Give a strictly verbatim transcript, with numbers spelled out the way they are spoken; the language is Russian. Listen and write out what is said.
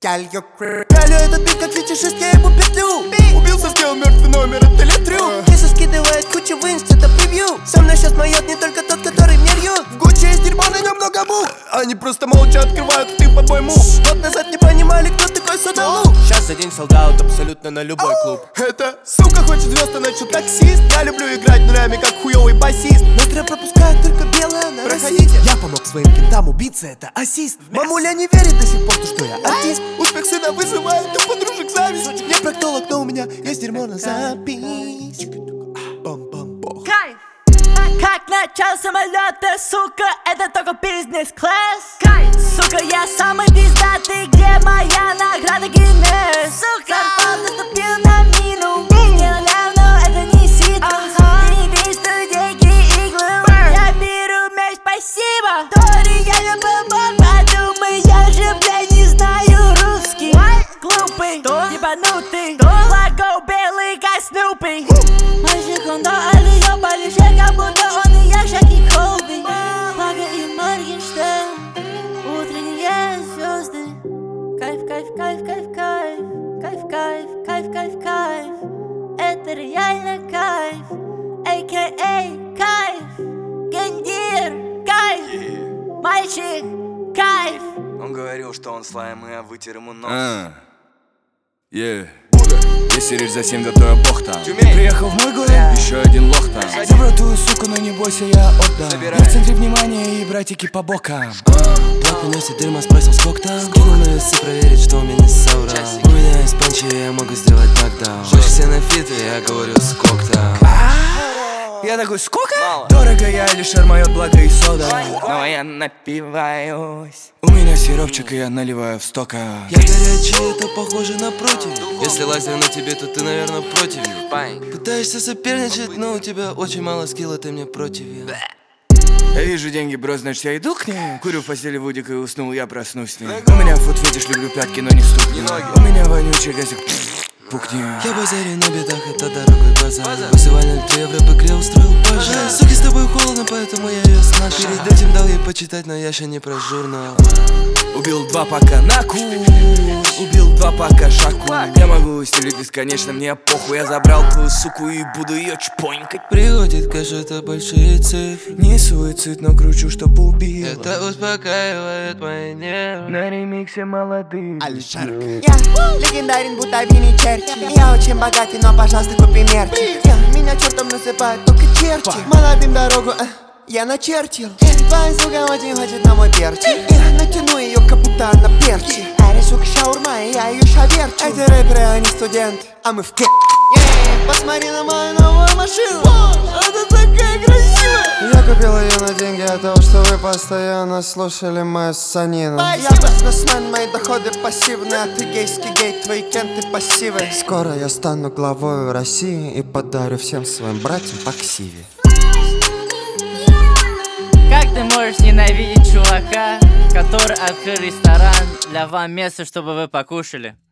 Пялю этот бит как фетишист, я ему петлю. Убился, сделал мертвый номер, это летрю. Киса скидывает кучу в инст, это превью. Со мной сейчас моет не только тот, который мне рьет. В Гуччи есть дерьмо, на нем много мух. Они просто молча открывают ты под мой мув. Год назад не понимали, кто такой Судалу. Сейчас за день солдат абсолютно на любой клуб. Это сука хочет звезд, а начал таксист. Я люблю играть нулями, как хуёвый басист. Настро пропускает только белое на Проходите. Я помог своим кентам убиться, это ассист. Мамуля не верит до сих пор, что я артист. Успех сына вызывает у подружек зависть. Не проктолог, но у меня есть дерьмо на запись. Кайф! Как начал самолета, сука, это только бизнес-класс. Кайф! Сука, я самый пиздатый, где моя награда Гиннес? Сука, Карпат наступил на мину. Сделал, но это не ситка. Ты не видишь, что деньги иглы. Я беру мяч, спасибо. Тори, я не помог, подумай, я же, блядь, не знаю русский. Глупый, ебанутый, флаго белый, как Снупи. Мальчик, он до Алиё полежит, как будто он и я, Шаки Колби. Флага и Моргенштерн, утренние звезды. Кайф, кайф, кайф, кайф, кайф. Кайф, кайф, кайф, кайф, кайф. Это реально кайф. а ка а кайф. Гендир, кайф. Мальчик, кайф. Он говорил, что он слайм, и я вытер ему нос. А, yeah. Если речь за семь, да то я бог там. Ты приехал в мой город, еще один лох там. Забрал твою суку, но не бойся, я отдам. Я в центре внимания и братики по бокам. Брат приносит дерьмо, спросил сколько там. Скинул на весы проверить, что у меня соврал. У меня есть панчи, я могу сделать нокдаун. Хочешь все на фит, я говорю сколько там. Я такой, сколько? Мало. Дорого, я Алишер, моё благо и сода. Но я напиваюсь. У меня сиропчик, и я наливаю в стока. Я горячий, это похоже на против. Если лазер на тебе, то ты, наверное, против. Пытаешься соперничать, но у тебя очень мало скилла, ты мне против. Я вижу деньги, бро, значит я иду к ней. Курю в постели Вудик и уснул, я проснусь с ней. У меня фут фетиш, люблю пятки, но не ступни. У меня вонючий газик, пукни. Я базарю на бедах, это дорогой базар. Вызывали три евро в игре, устроил пожар. Суки, с тобой холодно, поэтому я ее снашу. Перед этим дал ей почитать, но я ще не про журнал. Убил два пака на кур, убил два пака шаку. Я могу стелить бесконечно, мне похуй. Я забрал твою суку и буду ее чпонькать. Приходит кэш, это большие цифры. Не суицид, но кручу, чтоб убил. Это успокаивает мои нервы. На ремиксе молодых. Алишер. Я легендарен, будто Винни Черчилль. Я очень богатый, но, пожалуйста, купи мерчи. Я, меня чертом называют только черти. Молодым дорогу, а, я начертил. Твоя сука очень хочет на мой перчик. Я натяну ее, как будто она перчи. Эри, сука, шаурма, и я ее шаверчу. Эти рэперы, они студенты, а мы в к. Посмотри на мою новую машину. Она такая красивая. Я купил ее на деньги от того, что вы постоянно слушали мою ссанину. Я бизнесмен, мои доходы пассивные. А ты гейский гей, твои кенты пассивы. Скоро я стану главой России и подарю всем своим братьям по ксиве. Как ты можешь ненавидеть чувака, который открыл ресторан для вам место, чтобы вы покушали?